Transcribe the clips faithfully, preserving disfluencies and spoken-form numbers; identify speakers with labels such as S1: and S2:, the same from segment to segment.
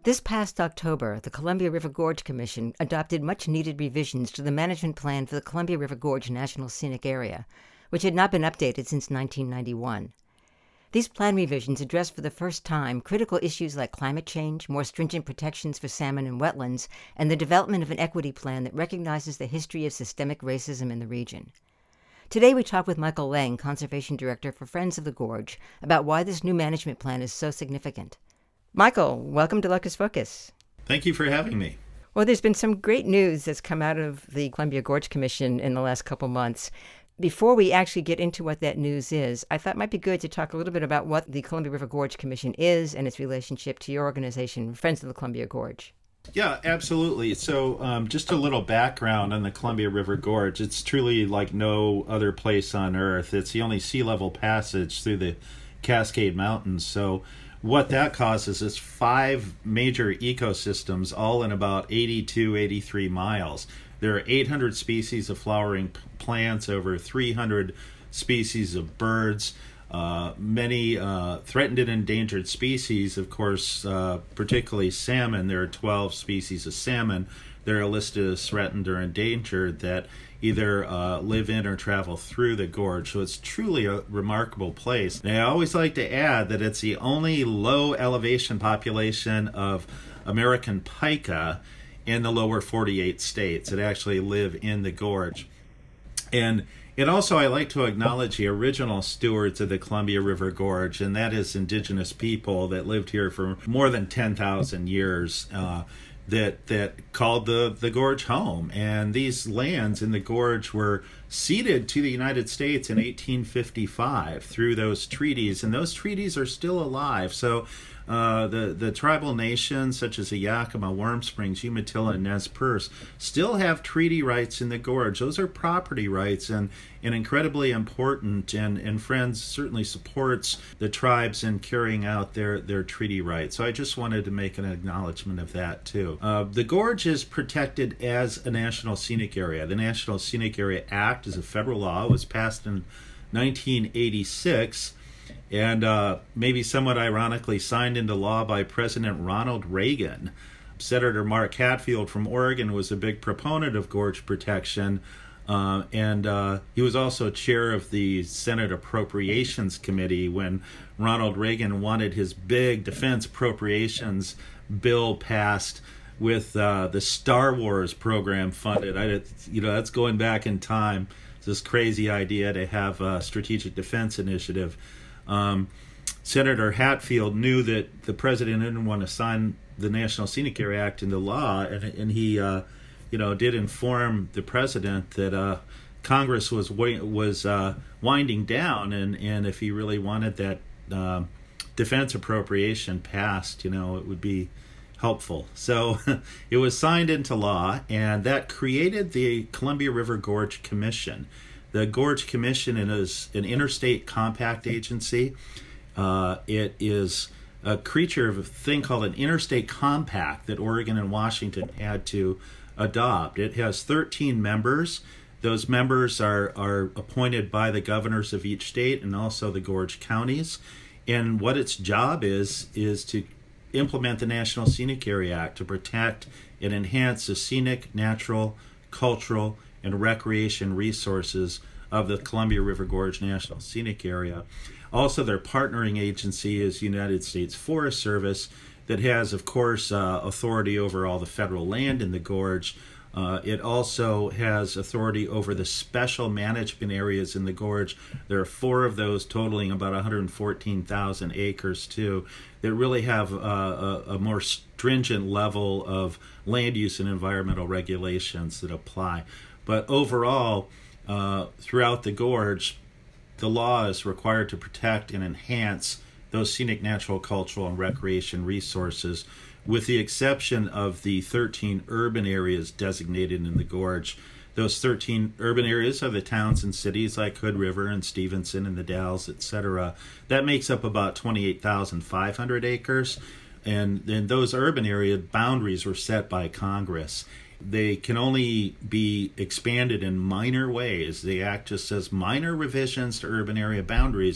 S1: This past October, the Columbia River Gorge Commission adopted much-needed revisions to the management plan for the Columbia River Gorge National Scenic Area, which had not been updated since nineteen ninety-one. These plan revisions address for the first time critical issues like climate change, more stringent protections for salmon and wetlands, and the development of an equity plan that recognizes the history of systemic racism in the region. Today we talk with Michael Lang, Conservation Director for Friends of the Gorge, about why this new management plan is so significant. Michael, welcome to Locus Focus.
S2: Thank you for having me.
S1: Well, there's been some great news that's come out of the Columbia Gorge Commission in the last couple months. Before we actually get into what that news is, I thought it might be good to talk a little bit about what the Columbia River Gorge Commission is and its relationship to your organization, Friends of the Columbia Gorge.
S2: Yeah, absolutely. So um, just a little background on the Columbia River Gorge. It's truly like no other place on Earth. It's the only sea level passage through the Cascade Mountains. So what that causes is five major ecosystems, all in about eighty-two, eighty-three miles. There are eight hundred species of flowering p- plants, over three hundred species of birds, uh, many uh, threatened and endangered species, of course, uh, particularly salmon. There are twelve species of salmon that are listed as threatened or endangered that either uh, live in or travel through the gorge. So it's truly a remarkable place. And I always like to add that it's the only low elevation population of American pika in the lower forty-eight states that actually live in the gorge. And it also, I like to acknowledge the original stewards of the Columbia River Gorge, and that is indigenous people that lived here for more than ten thousand years, uh, that that called the, the gorge home. And these lands in the gorge were ceded to the United States in eighteen fifty-five through those treaties, and those treaties are still alive. So Uh, the, the tribal nations such as the Yakima, Warm Springs, Umatilla, and Nez Perce still have treaty rights in the gorge. Those are property rights and, and incredibly important, and, and Friends certainly supports the tribes in carrying out their, their treaty rights. So I just wanted to make an acknowledgement of that too. Uh, the gorge is protected as a National Scenic Area. The National Scenic Area Act is a federal law. It was passed in nineteen eighty-six. And uh, maybe somewhat ironically signed into law by President Ronald Reagan. Senator Mark Hatfield from Oregon was a big proponent of gorge protection, uh, and uh, he was also chair of the Senate Appropriations Committee when Ronald Reagan wanted his big defense appropriations bill passed with uh, the Star Wars program funded. I, you know, that's going back in time. It's this crazy idea to have a strategic defense initiative. Um, Senator Hatfield knew that the president didn't want to sign the National Scenic Area Act into law, and, and he, uh, you know, did inform the president that uh, Congress was was uh, winding down, and, and if he really wanted that uh, defense appropriation passed, you know, it would be helpful. So it was signed into law, and that created the Columbia River Gorge Commission. The Gorge Commission is an interstate compact agency. Uh, it is a creature of a thing called an interstate compact that Oregon and Washington had to adopt. It has thirteen members. Those members are, are appointed by the governors of each state and also the gorge counties. And what its job is, is to implement the National Scenic Area Act to protect and enhance the scenic, natural, cultural, and recreation resources of the Columbia River Gorge National Scenic Area. Also, their partnering agency is United States Forest Service that has, of course, uh, authority over all the federal land in the gorge. Uh, it also has authority over the special management areas in the gorge. There are four of those totaling about one hundred fourteen thousand acres, too, that really have uh, a, a more stringent level of land use and environmental regulations that apply. But overall, uh, throughout the gorge, the law is required to protect and enhance those scenic, natural, cultural, and recreation resources, with the exception of the thirteen urban areas designated in the gorge. Those thirteen urban areas are the towns and cities like Hood River and Stevenson and the Dalles, et cetera. That makes up about twenty-eight thousand five hundred acres. And then those urban area boundaries were set by Congress. They can only be expanded in minor ways. The Act just says minor revisions to urban area boundaries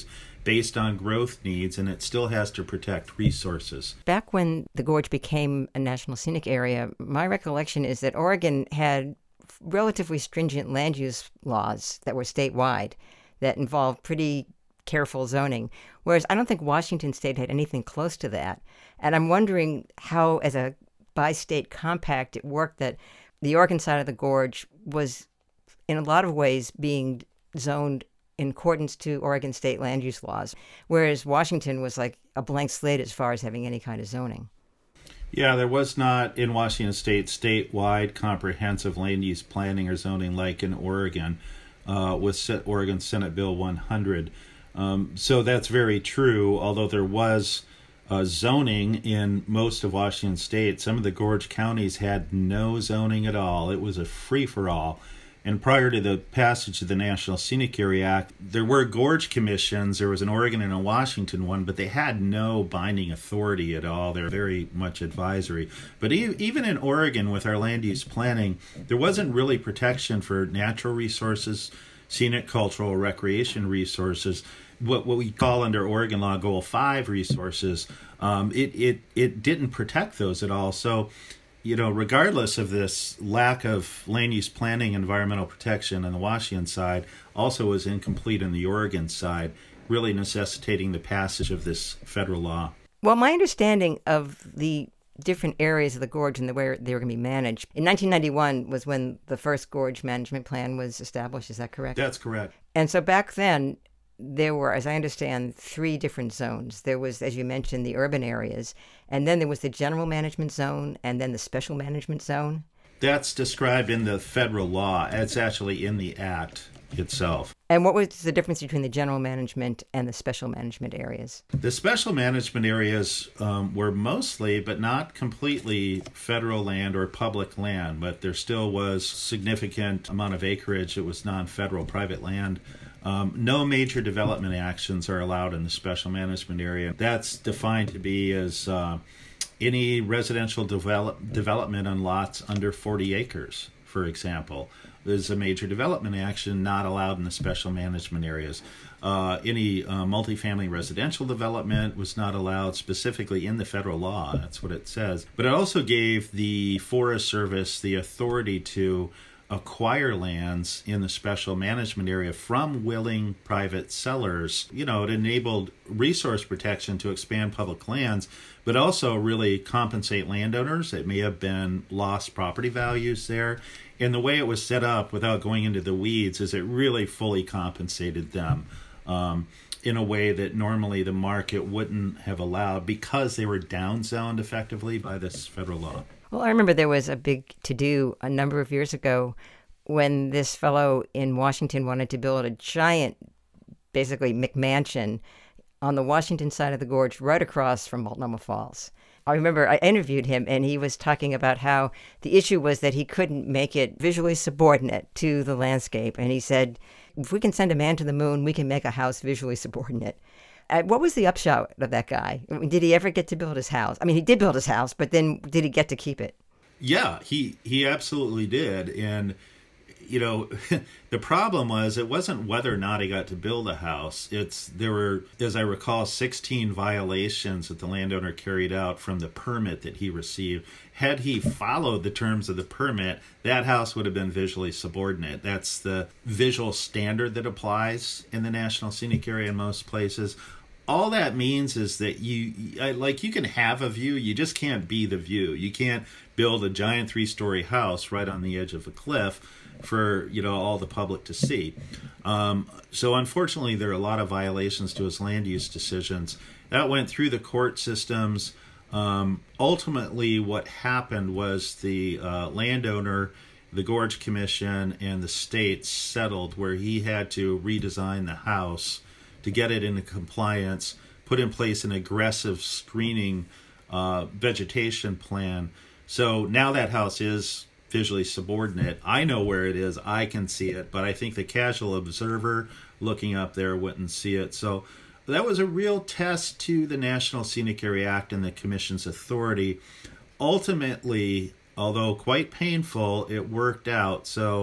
S2: based on growth needs, and it still has to protect resources.
S1: Back when the gorge became a National Scenic Area, my recollection is that Oregon had relatively stringent land use laws that were statewide that involved pretty careful zoning, whereas I don't think Washington State had anything close to that. And I'm wondering how, as a bi-state compact, it worked that the Oregon side of the gorge was, in a lot of ways, being zoned in accordance to Oregon state land use laws, whereas Washington was like a blank slate as far as having any kind of zoning.
S2: Yeah, there was not in Washington State statewide comprehensive land use planning or zoning like in Oregon uh, with Oregon Senate Bill one hundred. Um, so that's very true, although there was uh, zoning in most of Washington State. Some of the gorge counties had no zoning at all. It was a free-for-all. And prior to the passage of the National Scenic Area Act, there were gorge commissions. There was an Oregon and a Washington one, but they had no binding authority at all. They're very much advisory. But e- even in Oregon, with our land use planning, there wasn't really protection for natural resources, scenic, cultural, recreation resources, what what we call under Oregon law Goal five resources. Um, it, it, it didn't protect those at all. So, you know, regardless of this lack of land use planning, environmental protection on the Washington side, also was incomplete on the Oregon side, really necessitating the passage of this federal law.
S1: Well, my understanding of the different areas of the gorge and the way they were going to be managed, in nineteen ninety-one was when the first gorge management plan was established. Is that correct?
S2: That's correct.
S1: And so back then, there were, as I understand, three different zones. There was, as you mentioned, the urban areas, and then there was the general management zone, and then the special management zone.
S2: That's described in the federal law. It's actually in the act itself.
S1: And what was the difference between the general management and the special management areas?
S2: The special management areas um, were mostly, but not completely, federal land or public land, but there still was significant amount of acreage. It was non-federal private land. Um, no major development actions are allowed in the special management area. That's defined to be as uh, any residential develop, development on lots under forty acres, for example. There's a major development action not allowed in the special management areas. Uh, any uh, multifamily residential development was not allowed specifically in the federal law. That's what it says. But it also gave the Forest Service the authority to acquire lands in the special management area from willing private sellers. You know, it enabled resource protection to expand public lands, but also really compensate landowners that may have been lost property values there. And the way it was set up, without going into the weeds, is it really fully compensated them um, in a way that normally the market wouldn't have allowed because they were downzoned effectively by this federal law.
S1: Well, I remember there was a big to-do a number of years ago when this fellow in Washington wanted to build a giant, basically McMansion on the Washington side of the gorge right across from Multnomah Falls. I remember I interviewed him, and he was talking about how the issue was that he couldn't make it visually subordinate to the landscape. And he said, if we can send a man to the moon, we can make a house visually subordinate. Uh, what was the upshot of that guy? I mean, did he ever get to build his house? I mean, he did build his house, but then did he get to keep it?
S2: Yeah, he, he absolutely did. And, you know, the problem was it wasn't whether or not he got to build a house. It's there were, as I recall, sixteen violations that the landowner carried out from the permit that he received. Had he followed the terms of the permit, that house would have been visually subordinate. That's the visual standard that applies in the National Scenic Area in most places. All that means is that you, like, you can have a view, you just can't be the view. You can't build a giant three-story house right on the edge of a cliff for, you know, all the public to see. Um, so unfortunately, there are a lot of violations to his land use decisions. That went through the court systems. Um, ultimately, what happened was the uh, landowner, the Gorge Commission, and the state settled where he had to redesign the house to get it into compliance, put in place an aggressive screening uh, vegetation plan. So now that house is visually subordinate. I know where it is. I can see it, but I think the casual observer looking up there wouldn't see it. So that was a real test to the National Scenic Area Act and the Commission's authority. Ultimately, although quite painful, it worked out. So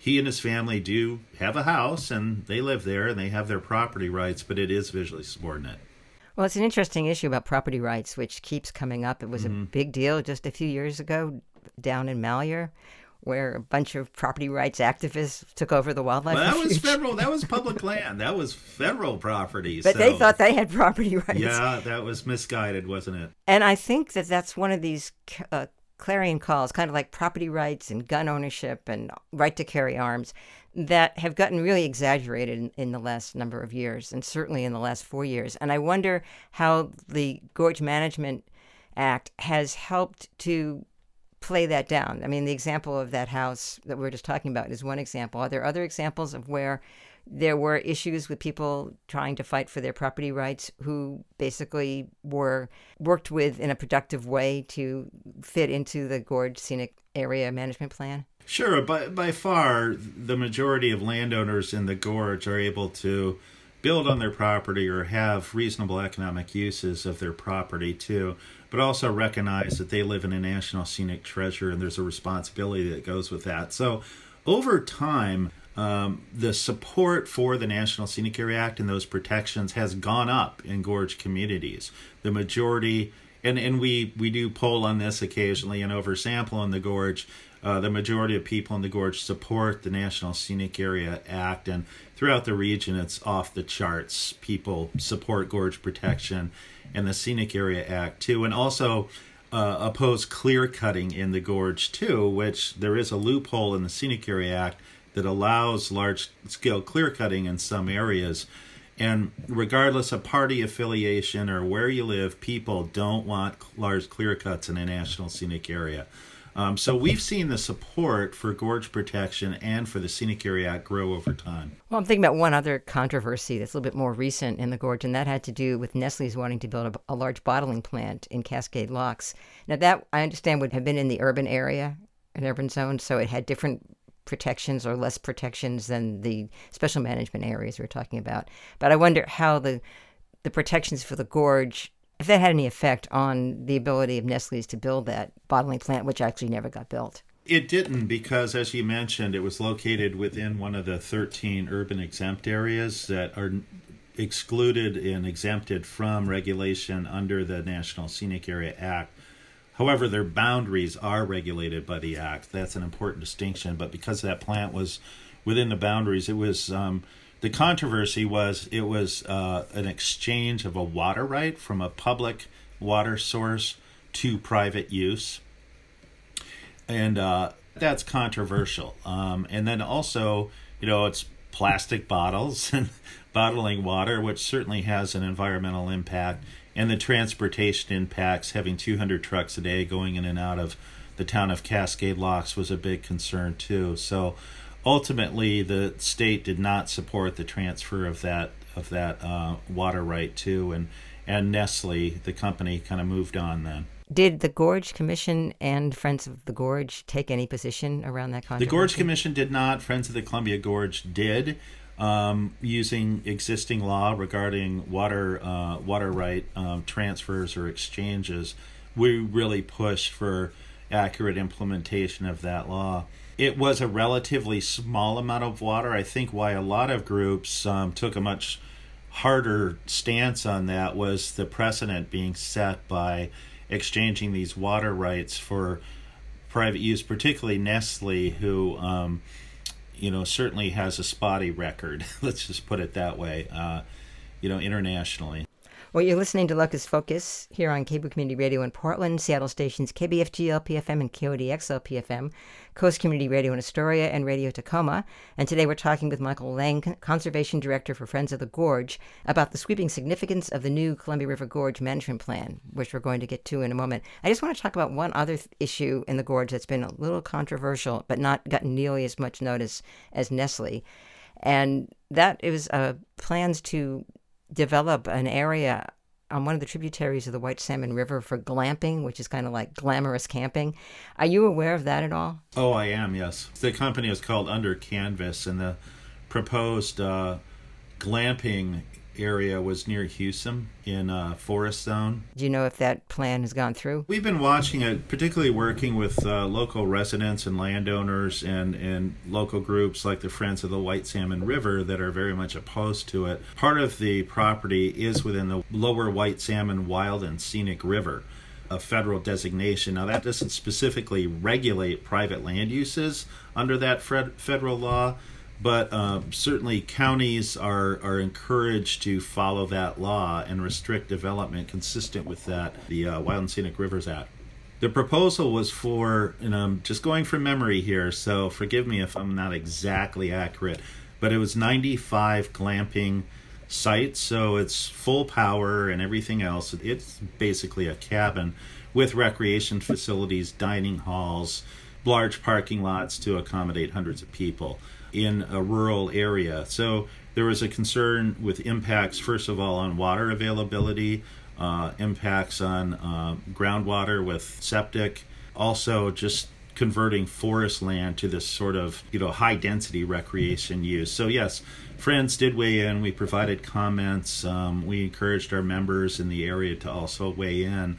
S2: he and his family do have a house, and they live there, and they have their property rights, but it is visually subordinate.
S1: Well, it's an interesting issue about property rights, which keeps coming up. It was mm-hmm. a big deal just a few years ago down in Malheur, where a bunch of property rights activists took over the wildlife
S2: well, that
S1: refuge.
S2: was federal. That was public land. That was federal property.
S1: But
S2: so.
S1: they thought they had property rights.
S2: Yeah, that was misguided, wasn't it?
S1: And I think that that's one of these uh, clarion calls, kind of like property rights and gun ownership and right to carry arms, that have gotten really exaggerated in, in the last number of years, and certainly in the last four years. And I wonder how the Gorge Management Act has helped to play that down. I mean, the example of that house that we were just talking about is one example. Are there other examples of where there were issues with people trying to fight for their property rights who basically were worked with in a productive way to fit into the Gorge Scenic Area Management Plan?
S2: Sure. By, by far, the majority of landowners in the gorge are able to build on their property or have reasonable economic uses of their property too, but also recognize that they live in a national scenic treasure and there's a responsibility that goes with that. So over time, um, the support for the National Scenic Area Act and those protections has gone up in gorge communities. The majority, and, and we, we do poll on this occasionally and oversample in the gorge, Uh, the majority of people in the gorge support the National Scenic Area Act, and throughout the region, it's off the charts. People support gorge protection and the Scenic Area Act, too, and also uh, oppose clear cutting in the gorge, too, which there is a loophole in the Scenic Area Act that allows large-scale clear cutting in some areas. And regardless of party affiliation or where you live, people don't want large clear cuts in a National Scenic Area. Um, so we've seen the support for gorge protection and for the Scenic Area Act grow over time.
S1: Well, I'm thinking about one other controversy that's a little bit more recent in the gorge, and that had to do with Nestle's wanting to build a, a large bottling plant in Cascade Locks. Now, that, I understand, would have been in the urban area, an urban zone, so it had different protections or less protections than the special management areas we're talking about. But I wonder how the the protections for the gorge, if that had any effect on the ability of Nestle's to build that bottling plant, which actually never got built.
S2: It didn't, because, as you mentioned, it was located within one of the thirteen urban exempt areas that are excluded and exempted from regulation under the National Scenic Area Act. However, their boundaries are regulated by the Act. That's an important distinction. But because that plant was within the boundaries, it was... Um, The controversy was it was uh, an exchange of a water right from a public water source to private use. And uh, that's controversial. Um, and then also, you know, it's plastic bottles and bottling water, which certainly has an environmental impact. And the transportation impacts, having two hundred trucks a day going in and out of the town of Cascade Locks was a big concern too. So ultimately, the state did not support the transfer of that of that uh, water right too, and and Nestle, the company, kind of moved on then.
S1: Did the Gorge Commission and Friends of the Gorge take any position around that controversy?
S2: The Gorge Commission did not. Friends of the Columbia Gorge did, um, using existing law regarding water uh, water right um, transfers or exchanges. We really pushed for accurate implementation of that law. It was a relatively small amount of water. I think why a lot of groups um, took a much harder stance on that was the precedent being set by exchanging these water rights for private use, particularly Nestle, who, um, you know, certainly has a spotty record. Let's just put it that way, uh, you know, internationally.
S1: Well, you're listening to Locus Focus here on Cable Community Radio in Portland, Seattle stations K B F G L P F M and K O D X L P F M, Coast Community Radio in Astoria, and Radio Tacoma. And today we're talking with Michael Lang, Conservation Director for Friends of the Gorge, about the sweeping significance of the new Columbia River Gorge Management Plan, which we're going to get to in a moment. I just want to talk about one other th- issue in the gorge that's been a little controversial, but not gotten nearly as much notice as Nestle. And that is uh, plans to develop an area on one of the tributaries of the White Salmon River for glamping, which is kind of like glamorous camping. Are you aware of that at all?
S2: Oh, I am, yes. The company is called Under Canvas, and the proposed uh, glamping area was near Hewsum in a forest zone.
S1: Do you know if that plan has gone through?
S2: We've been watching it, particularly working with uh, local residents and landowners and, and local groups like the Friends of the White Salmon River that are very much opposed to it. Part of the property is within the Lower White Salmon Wild and Scenic River, a federal designation. Now, that doesn't specifically regulate private land uses under that federal law, but uh, certainly counties are, are encouraged to follow that law and restrict development consistent with that, the uh, Wild and Scenic Rivers Act. The proposal was for, and I'm just going from memory here, so forgive me if I'm not exactly accurate, but it was ninety-five glamping sites, so it's full power and everything else. It's basically a cabin with recreation facilities, dining halls, large parking lots to accommodate hundreds of people in a rural area. So there was a concern with impacts, first of all, on water availability, uh, impacts on uh, groundwater with septic, also just converting forest land to this sort of, you know, high density recreation use. So yes, Friends did weigh in. We provided comments. Um, we encouraged our members in the area to also weigh in.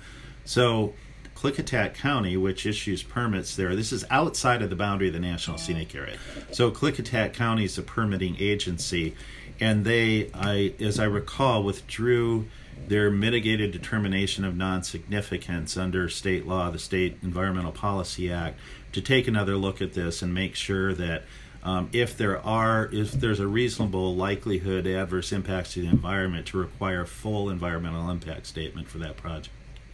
S2: So Klickitat County, which issues permits there, this is outside of the boundary of the National Scenic Area. So Klickitat County is a permitting agency, and they, I, as I recall, withdrew their mitigated determination of non-significance under state law, the State Environmental Policy Act, to take another look at this and make sure that um, if there are, if there's a reasonable likelihood adverse impacts to the environment, to require a full environmental impact statement for that project.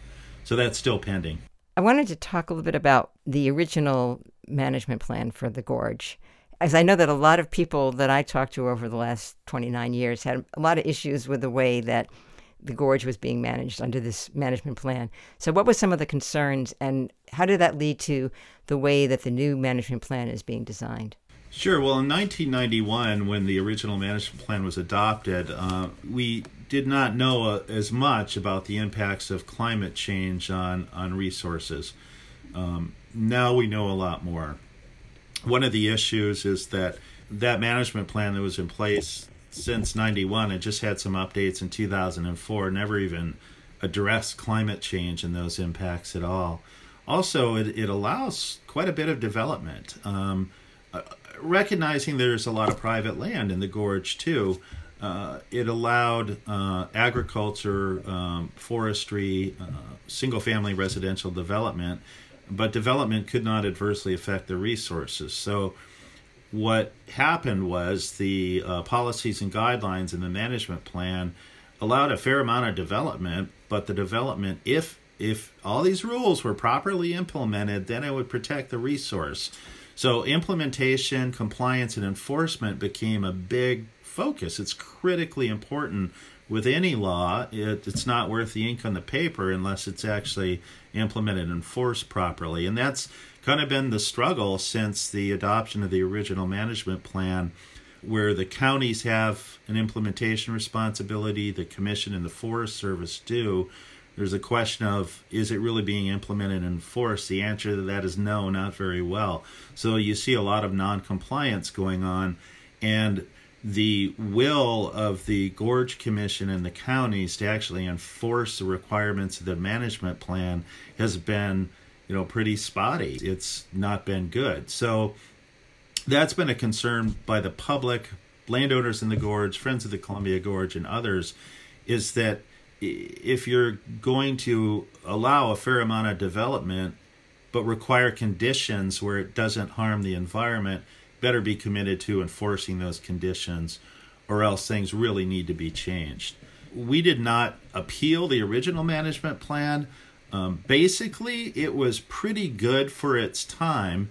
S2: So that's still pending.
S1: I wanted to talk a little bit about the original management plan for the gorge, as I know that a lot of people that I talked to over the last twenty-nine years had a lot of issues with the way that the gorge was being managed under this management plan. So what were some of the concerns, and how did that lead to the way that the new management plan is being designed?
S2: Sure. Well, in nineteen ninety-one, when the original management plan was adopted, uh, we did not know uh, as much about the impacts of climate change on, on resources. Um, now we know a lot more. One of the issues is that that management plan that was in place since ninety-one, it just had some updates in two thousand four, never even addressed climate change and those impacts at all. Also, it, it allows quite a bit of development. Um, uh, recognizing there's a lot of private land in the gorge too, uh, it allowed uh, agriculture, um, forestry, uh, single-family residential development, but development could not adversely affect the resources. So what happened was the uh, policies and guidelines in the management plan allowed a fair amount of development, but the development, if if all these rules were properly implemented, then it would protect the resource. So implementation, compliance, and enforcement became a big focus. It's critically important with any law. It, it's not worth the ink on the paper unless it's actually implemented and enforced properly. And that's kind of been the struggle since the adoption of the original management plan, where the counties have an implementation responsibility, the Commission and the Forest Service do. There's a question of, is it really being implemented and enforced? The answer to that is no, not very well. So you see a lot of non-compliance going on, and the will of the Gorge Commission and the counties to actually enforce the requirements of the management plan has been, you know, pretty spotty. It's not been good. So that's been a concern by the public, landowners in the gorge, Friends of the Columbia Gorge, and others, is that if you're going to allow a fair amount of development but require conditions where it doesn't harm the environment, better be committed to enforcing those conditions, or else things really need to be changed. We did not appeal the original management plan. Um, basically, it was pretty good for its time,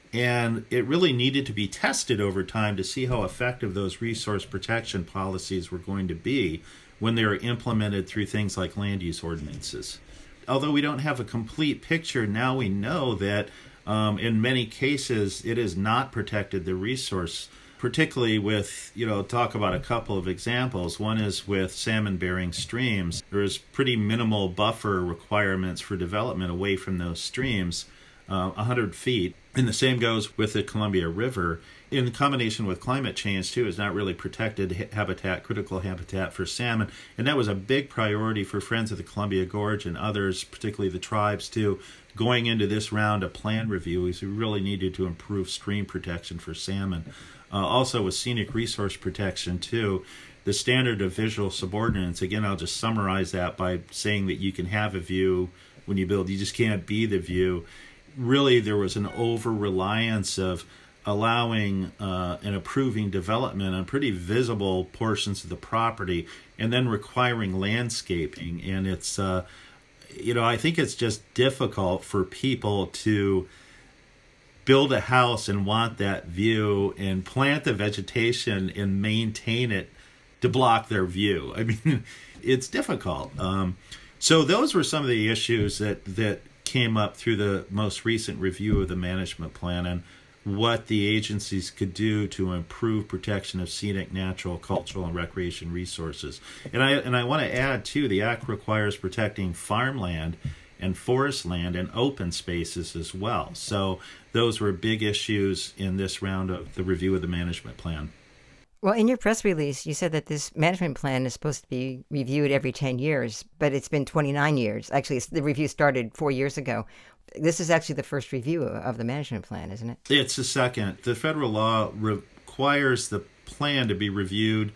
S2: and it really needed to be tested over time to see how effective those resource protection policies were going to be when they were implemented through things like land use ordinances. Although we don't have a complete picture, now we know that um, in many cases it has not protected the resource, particularly with, you know, talk about a couple of examples. One is with salmon-bearing streams. There is pretty minimal buffer requirements for development away from those streams. uh, one hundred feet. And the same goes with the Columbia River. In combination with climate change, too, is not really protected habitat, critical habitat for salmon. And that was a big priority for Friends of the Columbia Gorge and others, particularly the tribes, too. Going into this round of plan review, we really needed to improve stream protection for salmon. Uh, also with scenic resource protection, too. The standard of visual subordinates, again, I'll just summarize that by saying that you can have a view when you build. You just can't be the view. Really, there was an over-reliance of allowing uh, and approving development on pretty visible portions of the property and then requiring landscaping. And it's, uh, you know, I think it's just difficult for people to build a house and want that view and plant the vegetation and maintain it to block their view. I mean, it's difficult. Um, so those were some of the issues that, that came up through the most recent review of the management plan and what the agencies could do to improve protection of scenic, natural, cultural, and recreation resources. And I and I want to add, too, the Act requires protecting farmland and forest land and open spaces as well. So those were big issues in this round of the review of the management plan.
S1: Well, in your press release, you said that this management plan is supposed to be reviewed every ten years, but it's been twenty-nine years. Actually, the review started four years ago. This is actually the first review of the management plan, isn't it?
S2: It's the second. The federal law requires the plan to be reviewed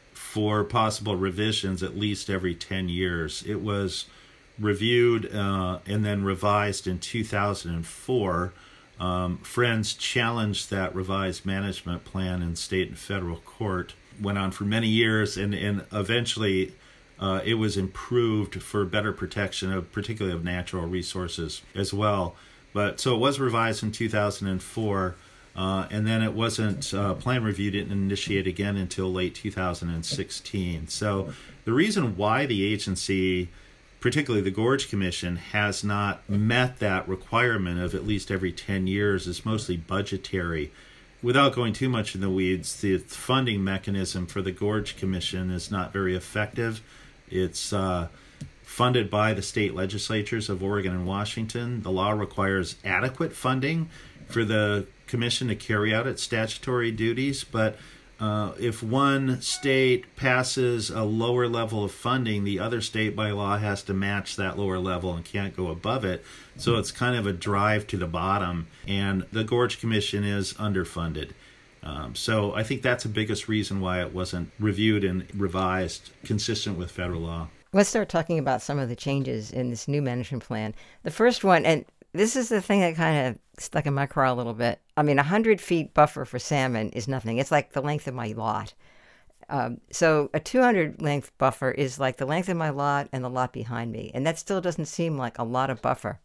S2: for possible revisions at least every ten years. It was reviewed uh, and then revised in two thousand four. Um, Friends challenged that revised management plan in state and federal court. Went on for many years, and, and eventually uh, it was improved for better protection of, particularly of natural resources as well. But so it was revised in two thousand four, uh, and then it wasn't uh, plan review didn't initiate again until late two thousand sixteen. So the reason why the agency, particularly the Gorge Commission, has not met that requirement of at least every ten years is mostly budgetary. Without going too much in the weeds, the funding mechanism for the Gorge Commission is not very effective. It's uh, funded by the state legislatures of Oregon and Washington. The law requires adequate funding for the commission to carry out its statutory duties, but Uh, if one state passes a lower level of funding, the other state by law has to match that lower level and can't go above it. So it's kind of a drive to the bottom, and the Gorge Commission is underfunded. Um, so I think that's the biggest reason why it wasn't reviewed and revised consistent with federal law.
S1: Let's start talking about some of the changes in this new management plan. The first one, and this is the thing that kind of stuck in my craw a little bit. I mean, a hundred feet buffer for salmon is nothing. It's like the length of my lot. Um, so a two hundred length buffer is like the length of my lot and the lot behind me. And that still doesn't seem like a lot of buffer.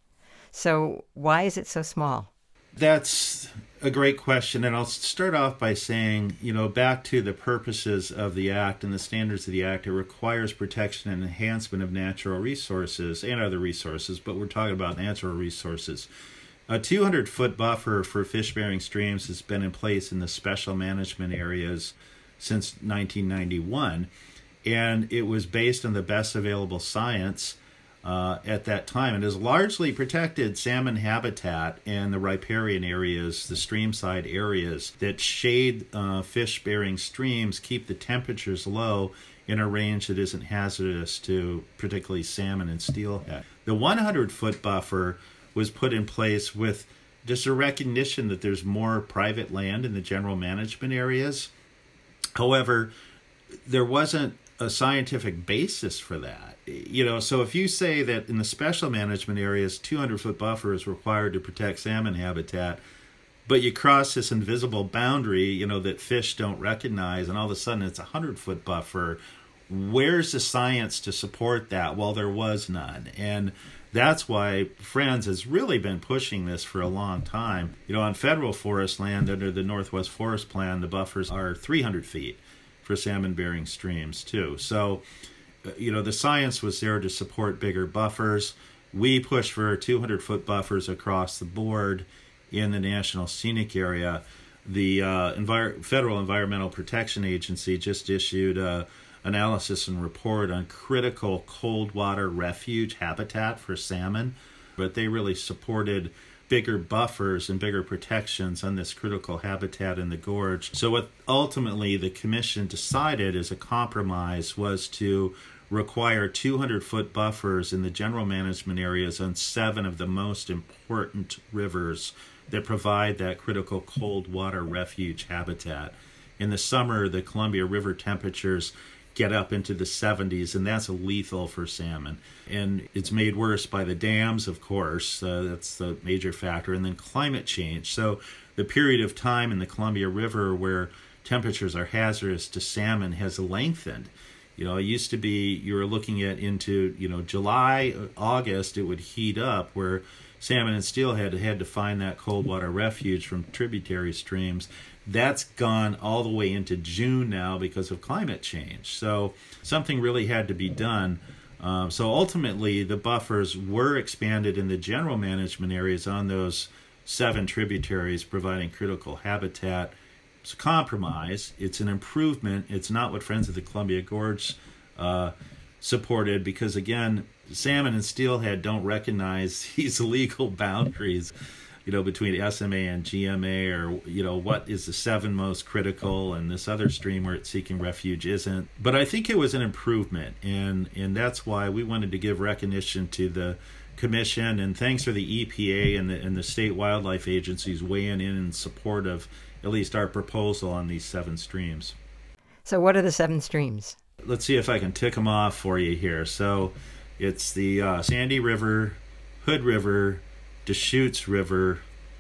S1: So why is it so small?
S2: That's a great question. And I'll start off by saying, you know, back to the purposes of the Act and the standards of the Act, it requires protection and enhancement of natural resources and other resources, but we're talking about natural resources. A two hundred foot buffer for fish-bearing streams has been in place in the special management areas since nineteen ninety-one, and it was based on the best available science uh, at that time. It has largely protected salmon habitat and the riparian areas, the streamside areas that shade uh, fish-bearing streams, keep the temperatures low in a range that isn't hazardous to particularly salmon and steelhead. The one hundred foot buffer was put in place with just a recognition that there's more private land in the general management areas. However, there wasn't a scientific basis for that. You know, so if you say that in the special management areas, two hundred foot buffer is required to protect salmon habitat, but you cross this invisible boundary, you know, that fish don't recognize, and all of a sudden it's a one hundred foot buffer, where's the science to support that? Well, there was none. And that's why Friends has really been pushing this for a long time. You know, on federal forest land under the Northwest Forest Plan, the buffers are three hundred feet for salmon-bearing streams, too. So, you know, the science was there to support bigger buffers. We push for two hundred foot buffers across the board in the National Scenic Area. The uh, Envir- Federal Environmental Protection Agency just issued a analysis and report on critical cold water refuge habitat for salmon, but they really supported bigger buffers and bigger protections on this critical habitat in the gorge. So what ultimately the commission decided as a compromise was to require two hundred foot buffers in the general management areas on seven of the most important rivers that provide that critical cold water refuge habitat. In the summer, the Columbia River temperatures get up into the seventies, and that's lethal for salmon. And it's made worse by the dams, of course. Uh, that's the major factor. And then climate change. So the period of time in the Columbia River where temperatures are hazardous to salmon has lengthened. You know, it used to be you were looking at into, you know, July, August, it would heat up where salmon and steelhead had to find that cold water refuge from tributary streams. That's gone all the way into June now because of climate change. So something really had to be done. Um, so ultimately, the buffers were expanded in the general management areas on those seven tributaries, providing critical habitat. It's a compromise. It's an improvement. It's not what Friends of the Columbia Gorge uh, supported because, again, salmon and steelhead don't recognize these legal boundaries, you know, between S M A and G M A, or, you know, what is the seven most critical and this other stream where it's seeking refuge isn't. But I think it was an improvement, and, and that's why we wanted to give recognition to the commission, and thanks for the E P A and the, and the state wildlife agencies weighing in in support of at least our proposal on these seven streams.
S1: So what are the seven streams?
S2: Let's see if I can tick them off for you here. So it's the uh, Sandy River, Hood River, Deschutes River,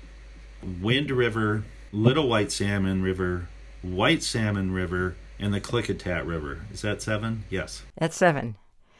S2: Wind River, Little White Salmon River, White Salmon River, and the Klickitat River. Is that seven? Yes.
S1: That's seven.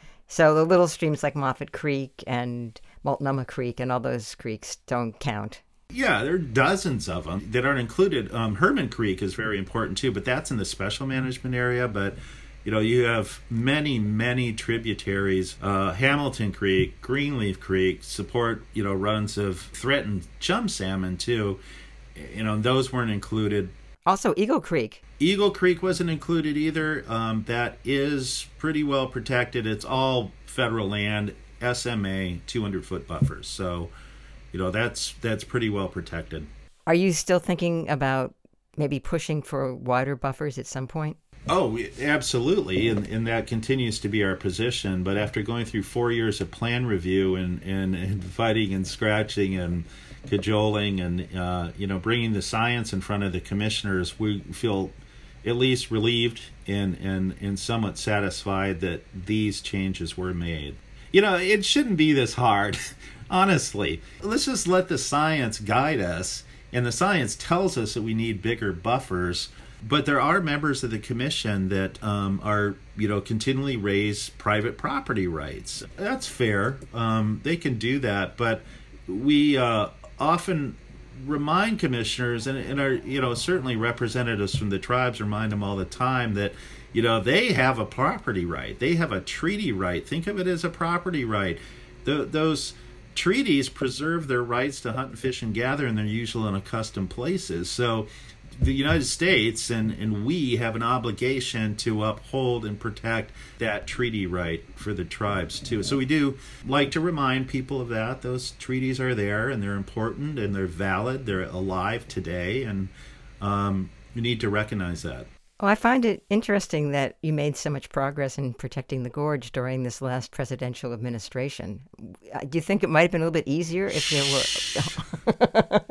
S1: So the little streams like Moffat Creek and Multnomah Creek and all those creeks don't count.
S2: Yeah, there are dozens of them that aren't included. Um, Herman Creek is very important too, but that's in the special management area. But you know, you have many, many tributaries. Uh, Hamilton Creek, Greenleaf Creek support, you know, runs of threatened chum salmon too. You know, those weren't included.
S1: Also, Eagle Creek.
S2: Eagle Creek wasn't included either. Um, that is pretty well protected. It's all federal land, S M A, two hundred foot buffers. So, you know, that's that's pretty well protected.
S1: Are you still thinking about maybe pushing for wider buffers at some point?
S2: Oh, absolutely, and, and that continues to be our position. But after going through four years of plan review and, and, and fighting and scratching and cajoling and, uh, you know, bringing the science in front of the commissioners, we feel at least relieved and, and, and somewhat satisfied that these changes were made. You know, it shouldn't be this hard, honestly. Let's just let the science guide us, and the science tells us that we need bigger buffers. But there are members of the commission that um, are, you know, continually raise private property rights. That's fair. Um, they can do that. But we uh, often remind commissioners, and, and are, you know, certainly representatives from the tribes remind them all the time that, you know, they have a property right. They have a treaty right. Think of it as a property right. The, those treaties preserve their rights to hunt and fish and gather in their usual and accustomed places. So the United States and, and we have an obligation to uphold and protect that treaty right for the tribes too. So we do like to remind people of that. Those treaties are there and they're important and they're valid. They're alive today, and um, we need to recognize that.
S1: Well, I find it interesting that you made so much progress in protecting the gorge during this last presidential administration. Do you think it might have been a little bit easier if there were...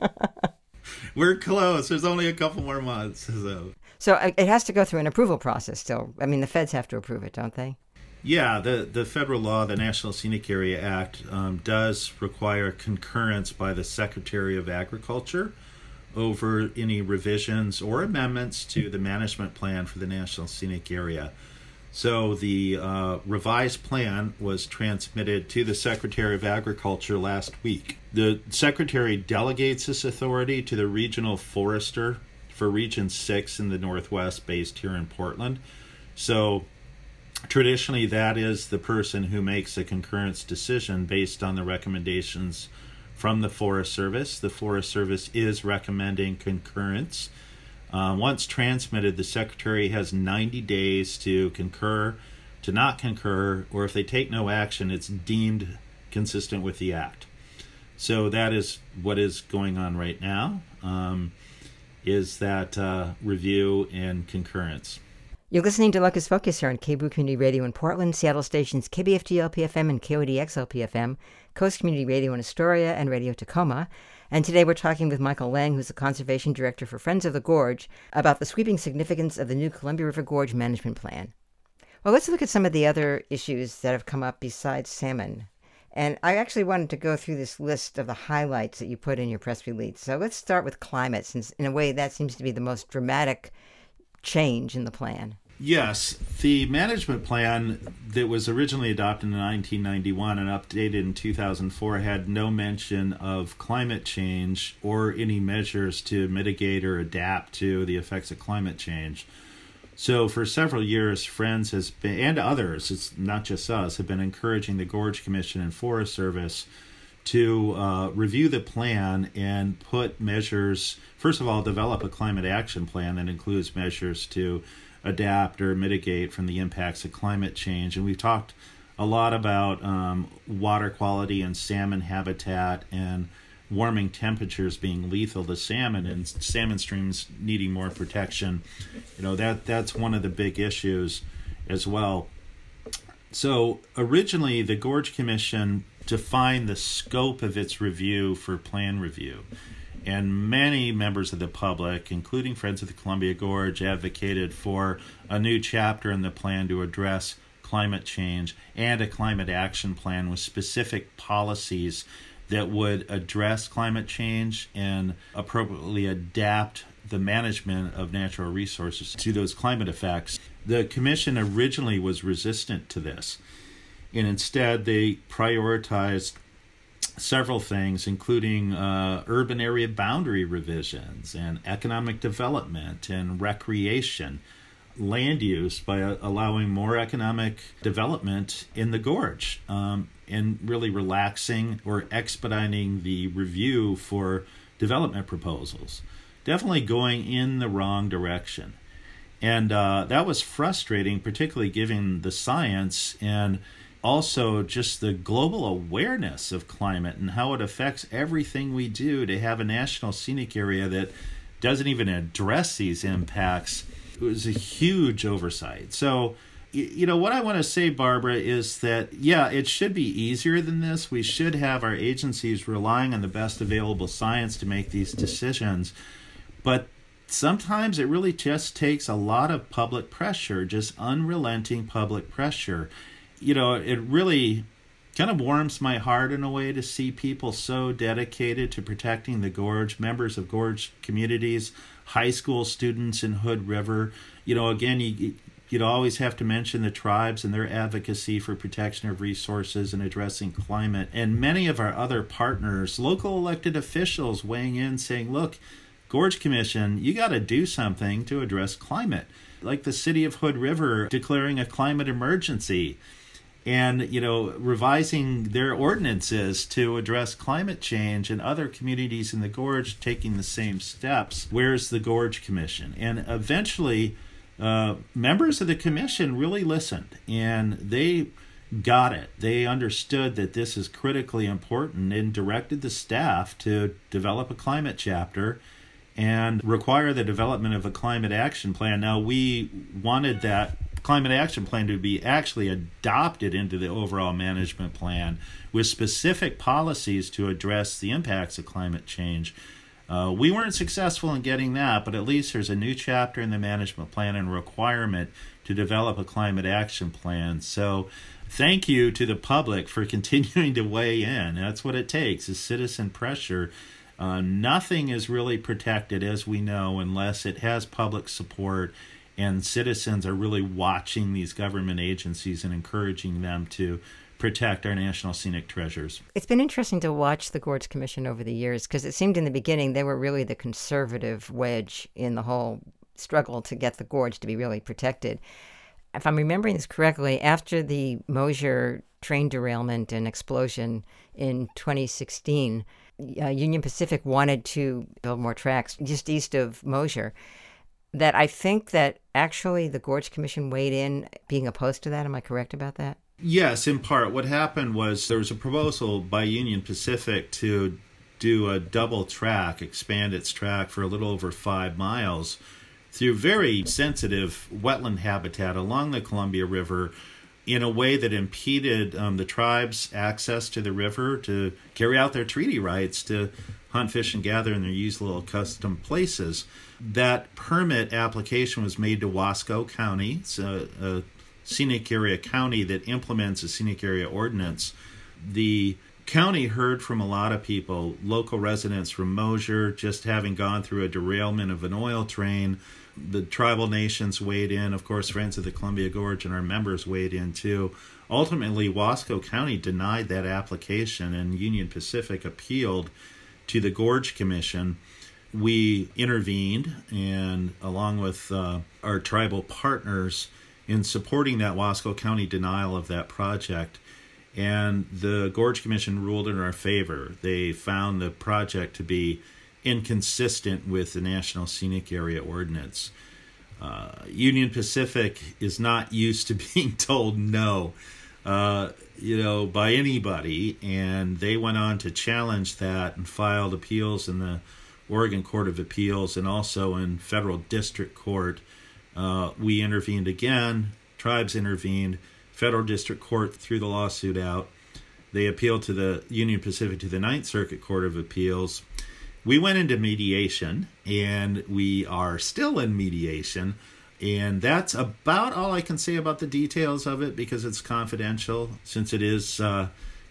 S2: We're close. There's only a couple more months. So.
S1: so it has to go through an approval process still. I mean, the feds have to approve it, don't they?
S2: Yeah, the, the federal law, the National Scenic Area Act, um, does require concurrence by the Secretary of Agriculture over any revisions or amendments to the management plan for the National Scenic Area. So the uh, revised plan was transmitted to the Secretary of Agriculture last week. The Secretary delegates this authority to the regional forester for Region six in the Northwest, based here in Portland. So traditionally, that is the person who makes a concurrence decision based on the recommendations from the Forest Service. The Forest Service is recommending concurrence. Uh, once transmitted, the Secretary has ninety days to concur, to not concur, or if they take no action, it's deemed consistent with the Act. So that is what is going on right now, um, is that uh, review and concurrence.
S1: You're listening to Locus Focus here on K B O O Community Radio in Portland, Seattle stations K B F T L P F M and K O D X L P F M, Coast Community Radio in Astoria, and Radio Tacoma. And today we're talking with Michael Lang, who's the Conservation Director for Friends of the Gorge, about the sweeping significance of the new Columbia River Gorge Management Plan. Well, let's look at some of the other issues that have come up besides salmon. And I actually wanted to go through this list of the highlights that you put in your press release. So let's start with climate, since in a way that seems to be the most dramatic change in the plan.
S2: Yes, the management plan that was originally adopted in nineteen ninety-one and updated in two thousand four had no mention of climate change or any measures to mitigate or adapt to the effects of climate change. So for several years, Friends has been, and others, it's not just us, have been encouraging the Gorge Commission and Forest Service to uh, review the plan and put measures, first of all, develop a climate action plan that includes measures to adapt or mitigate from the impacts of climate change. And we've talked a lot about um, water quality and salmon habitat and warming temperatures being lethal to salmon and salmon streams needing more protection. You know, that that's one of the big issues as well. So originally the Gorge Commission defined the scope of its review for plan review. And many members of the public, including Friends of the Columbia Gorge, advocated for a new chapter in the plan to address climate change and a climate action plan with specific policies that would address climate change and appropriately adapt the management of natural resources to those climate effects. The Commission originally was resistant to this, and instead they prioritized several things, including uh, urban area boundary revisions and economic development and recreation, land use by uh, allowing more economic development in the gorge, um, and really relaxing or expediting the review for development proposals. Definitely going in the wrong direction. And uh, that was frustrating, particularly given the science and also just the global awareness of climate and how it affects everything we do. To have a national scenic area that doesn't even address these impacts, it was a huge oversight. So, you know, what I want to say, Barbara, is that, yeah, it should be easier than this. We should have our agencies relying on the best available science to make these decisions. But sometimes it really just takes a lot of public pressure, just unrelenting public pressure. You know, it really kind of warms my heart in a way to see people so dedicated to protecting the gorge, members of gorge communities, high school students in Hood River. You know, again, you, you'd always have to mention the tribes and their advocacy for protection of resources and addressing climate. And many of our other partners, local elected officials weighing in saying, look, Gorge Commission, you got to do something to address climate. Like the city of Hood River declaring a climate emergency and, you know, revising their ordinances to address climate change, and other communities in the gorge taking the same steps. Where's the Gorge Commission? And eventually, uh, members of the commission really listened, and they got it. They understood that this is critically important and directed the staff to develop a climate chapter and require the development of a climate action plan. Now, we wanted that climate action plan to be actually adopted into the overall management plan with specific policies to address the impacts of climate change. Uh, we weren't successful in getting that, but at least there's a new chapter in the management plan and requirement to develop a climate action plan. So thank you to the public for continuing to weigh in. That's what it takes, is citizen pressure. Uh, nothing is really protected, as we know, unless it has public support and citizens are really watching these government agencies and encouraging them to protect our national scenic treasures.
S1: It's been interesting to watch the Gorge Commission over the years, because it seemed in the beginning they were really the conservative wedge in the whole struggle to get the gorge to be really protected. If I'm remembering this correctly, after the Mosier train derailment and explosion in twenty sixteen, uh, Union Pacific wanted to build more tracks just east of Mosier. That I think that actually the Gorge Commission weighed in being opposed to that. Am I correct about that?
S2: Yes, in part. What happened was there was a proposal by Union Pacific to do a double track, expand its track for a little over five miles through very sensitive wetland habitat along the Columbia River in a way that impeded um, the tribe's access to the river to carry out their treaty rights to hunt, fish, and gather in their usual accustomed places. That permit application was made to Wasco County. It's a, a scenic area county that implements a scenic area ordinance. The county heard from a lot of people, local residents from Mosier, just having gone through a derailment of an oil train. The tribal nations weighed in. Of course, Friends of the Columbia Gorge and our members weighed in too. Ultimately, Wasco County denied that application, and Union Pacific appealed to the Gorge Commission. We intervened, and along with uh, our tribal partners, in supporting that Wasco County denial of that project. And the Gorge Commission ruled in our favor. They found the project to be inconsistent with the National Scenic Area Ordinance. Uh, Union Pacific is not used to being told no, uh, you know, by anybody, and they went on to challenge that and filed appeals in the Oregon Court of Appeals and also in federal district court. Uh, we intervened again, tribes intervened, federal district court threw the lawsuit out. They appealed to the Union Pacific to the Ninth Circuit Court of Appeals. We went into mediation, and we are still in mediation, and that's about all I can say about the details of it because it's confidential, since it is uh,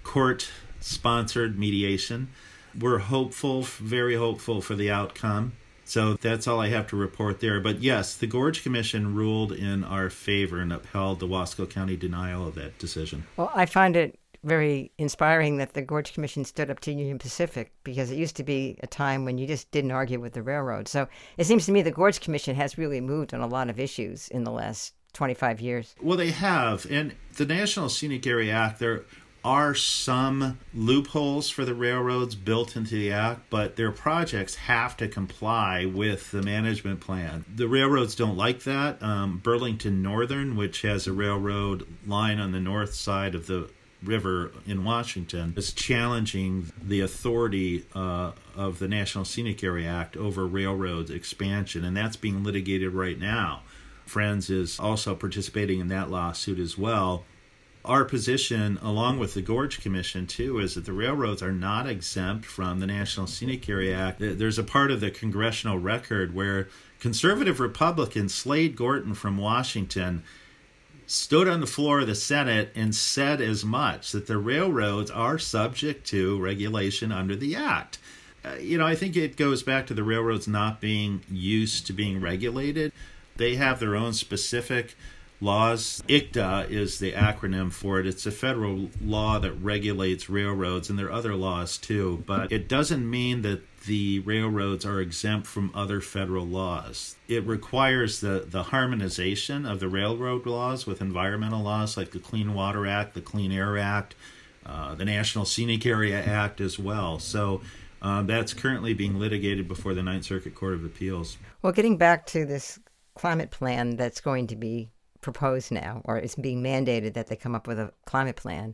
S2: court-sponsored mediation. We're hopeful, very hopeful for the outcome. So that's all I have to report there. But yes, the Gorge Commission ruled in our favor and upheld the Wasco County denial of that decision.
S1: Well, I find it very inspiring that the Gorge Commission stood up to Union Pacific, because it used to be a time when you just didn't argue with the railroad. So it seems to me the Gorge Commission has really moved on a lot of issues in the last twenty-five years.
S2: Well, they have. And the National Scenic Area Act, there are some loopholes for the railroads built into the act, but their projects have to comply with the management plan. The railroads don't like that. Um, Burlington Northern, which has a railroad line on the north side of the river in Washington, is challenging the authority uh, of the National Scenic Area Act over railroads expansion, and that's being litigated right now. Friends is also participating in that lawsuit as well. Our position, along with the Gorge Commission, too, is that the railroads are not exempt from the National Scenic Area Act. There's a part of the congressional record where conservative Republicans Slade Gorton from Washington stood on the floor of the Senate and said as much, that the railroads are subject to regulation under the Act. Uh, you know, I think it goes back to the railroads not being used to being regulated. They have their own specific laws. I C D A is the acronym for it. It's a federal law that regulates railroads, and there are other laws too, but it doesn't mean that the railroads are exempt from other federal laws. It requires the, the harmonization of the railroad laws with environmental laws like the Clean Water Act, the Clean Air Act, uh, the National Scenic Area Act as well. So uh, that's currently being litigated before the Ninth Circuit Court of Appeals.
S1: Well, getting back to this climate plan that's going to be proposed now, or it's being mandated that they come up with a climate plan,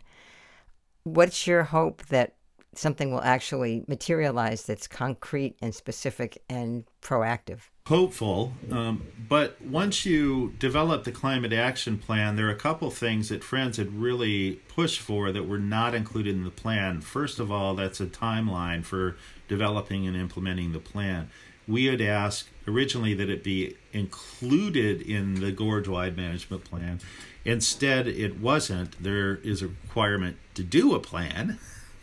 S1: what's your hope that something will actually materialize that's concrete and specific and proactive?
S2: Hopeful, um, but once you develop the climate action plan, there are a couple things that Friends had really pushed for that were not included in the plan. First of all, that's a timeline for developing and implementing the plan. We had asked originally that it be included in the gorge-wide management plan. Instead, it wasn't. There is a requirement to do a plan,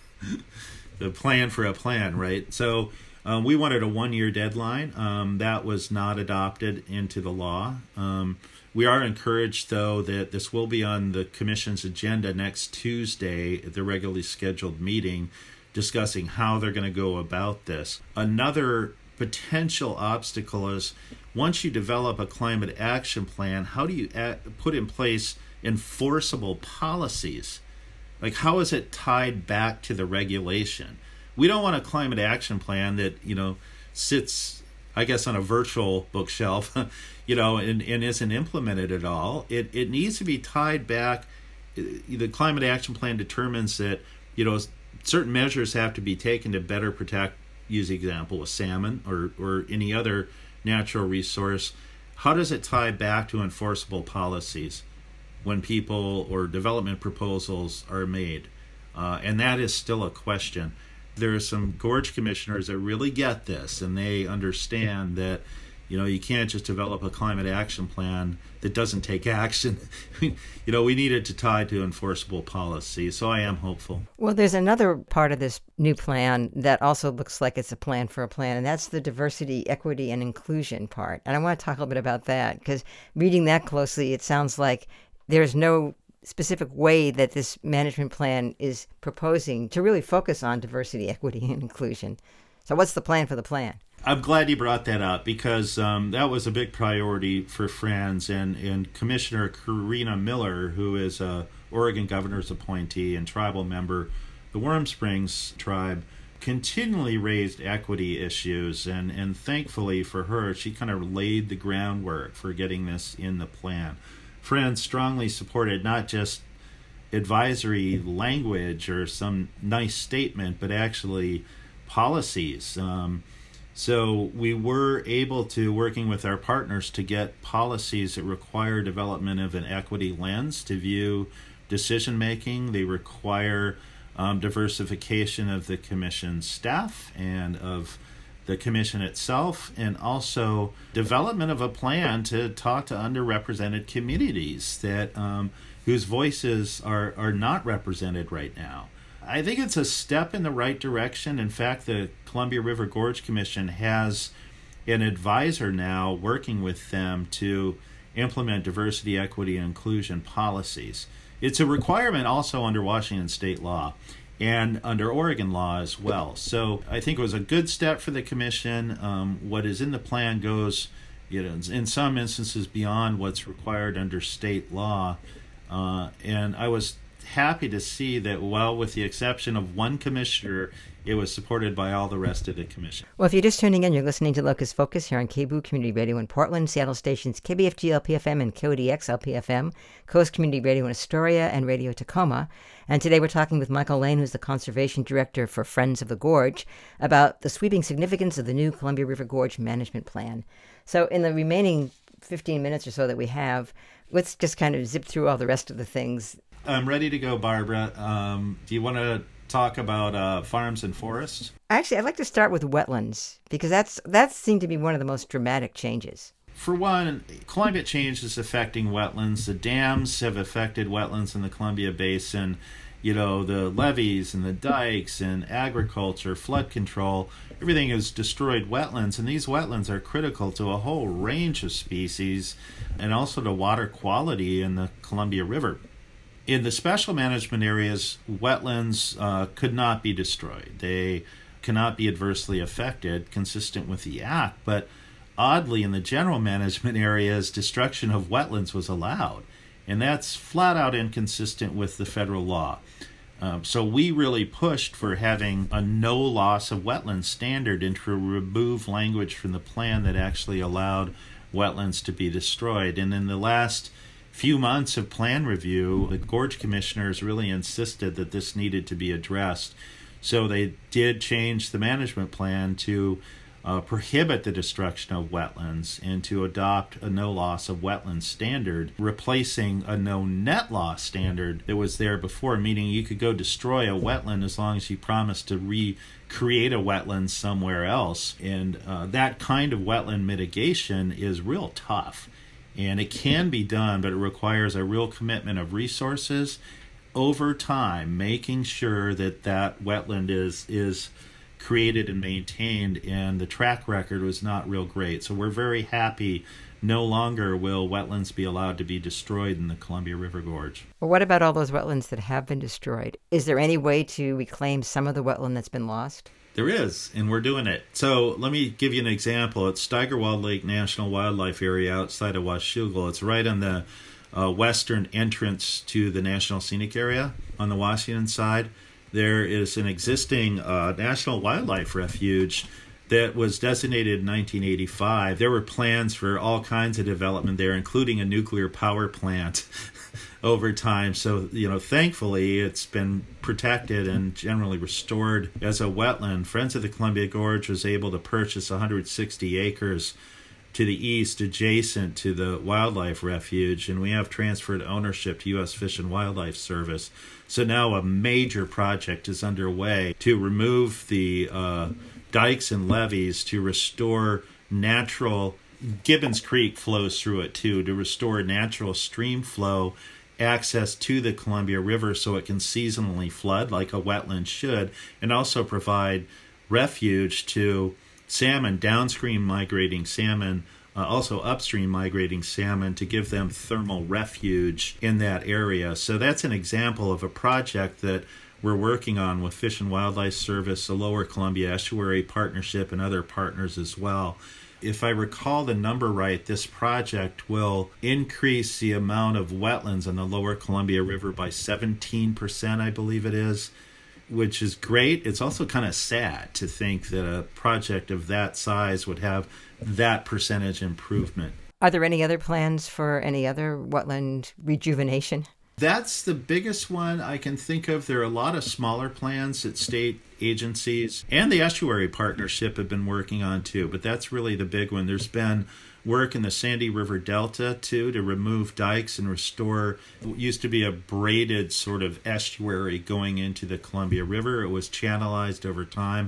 S2: the plan for a plan, right? So um, we wanted a one-year deadline. Um, that was not adopted into the law. Um, we are encouraged, though, that this will be on the Commission's agenda next Tuesday at the regularly scheduled meeting, discussing how they're going to go about this. Another potential obstacle is, once you develop a climate action plan, how do you act, put in place enforceable policies? Like, how is it tied back to the regulation? We don't want a climate action plan that, you know, sits, I guess, on a virtual bookshelf, you know, and, and isn't implemented at all. It it needs to be tied back the Climate Action Plan determines that, you know, certain measures have to be taken to better protect, use the example of salmon or, or any other natural resource. How does it tie back to enforceable policies when people or development proposals are made? Uh, and that is still a question. There are some gorge commissioners that really get this, and they understand that, you know, you can't just develop a climate action plan that doesn't take action. You know, we need it to tie to enforceable policy. So I am hopeful.
S1: Well, there's another part of this new plan that also looks like it's a plan for a plan, and that's the diversity, equity, and inclusion part. And I want to talk a little bit about that, because reading that closely, it sounds like there's no specific way that this management plan is proposing to really focus on diversity, equity, and inclusion. So what's the plan for the plan?
S2: I'm glad you brought that up, because um, that was a big priority for Friends, and, and Commissioner Karina Miller, who is a Oregon governor's appointee and tribal member, the Warm Springs tribe, continually raised equity issues, and, and thankfully for her, she kind of laid the groundwork for getting this in the plan. Friends strongly supported not just advisory language or some nice statement, but actually policies. Um, so we were able to, working with our partners, to get policies that require development of an equity lens to view decision making. They require um, diversification of the commission's staff and of the commission itself, and also development of a plan to talk to underrepresented communities that um, whose voices are, are not represented right now. I think it's a step in the right direction. In fact, the Columbia River Gorge Commission has an advisor now working with them to implement diversity, equity, and inclusion policies. It's a requirement also under Washington state law and under Oregon law as well. So I think it was a good step for the commission. Um, what is in the plan goes, you know, in some instances beyond what's required under state law. Uh, and I was happy to see that, well, with the exception of one commissioner, it was supported by all the rest of the commission.
S1: Well, if you're just tuning in, you're listening to Locus Focus here on K B O O Community Radio in Portland, Seattle stations K B F G L P F M and K O D X L P F M, Coast Community Radio in Astoria, and Radio Tacoma. And today we're talking with Michael Lane, who's the Conservation Director for Friends of the Gorge, about the sweeping significance of the new Columbia River Gorge Management Plan. So in the remaining fifteen minutes or so that we have, let's just kind of zip through all the rest of the things.
S2: I'm ready to go, Barbara. Um, do you want to talk about uh, farms and forests?
S1: Actually, I'd like to start with wetlands, because that's that seemed to be one of the most dramatic changes.
S2: For one, climate change is affecting wetlands. The dams have affected wetlands in the Columbia Basin. You know, the levees and the dikes and agriculture, flood control, everything has destroyed wetlands. And these wetlands are critical to a whole range of species and also to water quality in the Columbia River. In the special management areas, wetlands uh, could not be destroyed. They cannot be adversely affected, consistent with the Act. But oddly, in the general management areas, destruction of wetlands was allowed. And that's flat out inconsistent with the federal law. Um, so we really pushed for having a no loss of wetlands standard and to remove language from the plan that actually allowed wetlands to be destroyed. And in the last few months of plan review, the Gorge Commissioners really insisted that this needed to be addressed. So they did change the management plan to uh, prohibit the destruction of wetlands and to adopt a no loss of wetlands standard, replacing a no net loss standard that was there before, meaning you could go destroy a wetland as long as you promised to recreate a wetland somewhere else. And uh, that kind of wetland mitigation is real tough. And it can be done, but it requires a real commitment of resources over time, making sure that that wetland is is created and maintained, and the track record was not real great. So we're very happy no longer will wetlands be allowed to be destroyed in the Columbia River Gorge.
S1: Well, what about all those wetlands that have been destroyed? Is there any way to reclaim some of the wetland that's been lost?
S2: There is, and we're doing it. So let me give you an example. It's Steigerwald Lake National Wildlife Area outside of Washougal. It's right on the uh, western entrance to the National Scenic Area on the Washington side. There is an existing uh, National Wildlife Refuge that was designated in nineteen eighty-five. There were plans for all kinds of development there, including a nuclear power plant. over time. So, you know, thankfully it's been protected and generally restored as a wetland. Friends of the Columbia Gorge was able to purchase one hundred sixty acres to the east adjacent to the wildlife refuge, and we have transferred ownership to U S Fish and Wildlife Service. So now a major project is underway to remove the uh, dikes and levees to restore natural, Gibbons Creek flows through it too, to restore natural stream flow access to the Columbia River so it can seasonally flood like a wetland should, and also provide refuge to salmon, downstream migrating salmon, uh, also upstream migrating salmon, to give them thermal refuge in that area. So that's an example of a project that we're working on with Fish and Wildlife Service, the Lower Columbia Estuary Partnership, and other partners as well. If I recall the number right, this project will increase the amount of wetlands on the Lower Columbia River by seventeen percent, I believe it is, which is great. It's also kind of sad to think that a project of that size would have that percentage improvement.
S1: Are there any other plans for any other wetland rejuvenation?
S2: That's the biggest one I can think of. There are a lot of smaller plans that state agencies and the Estuary Partnership have been working on too, but that's really the big one. There's been work in the Sandy River Delta too to remove dikes and restore what used to be a braided sort of estuary going into the Columbia River. It was channelized over time.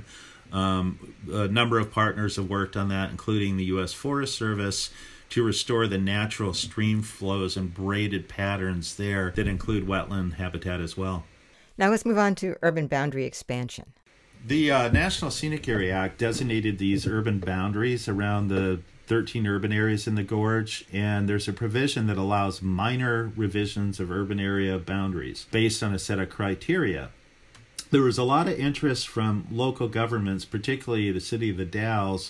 S2: Um, a number of partners have worked on that, including the U S Forest Service, to restore the natural stream flows and braided patterns there that include wetland habitat as well.
S1: Now let's move on to urban boundary expansion.
S2: The uh, National Scenic Area Act designated these urban boundaries around the thirteen urban areas in the gorge, and there's a provision that allows minor revisions of urban area boundaries based on a set of criteria. There was a lot of interest from local governments, particularly the City of the Dalles,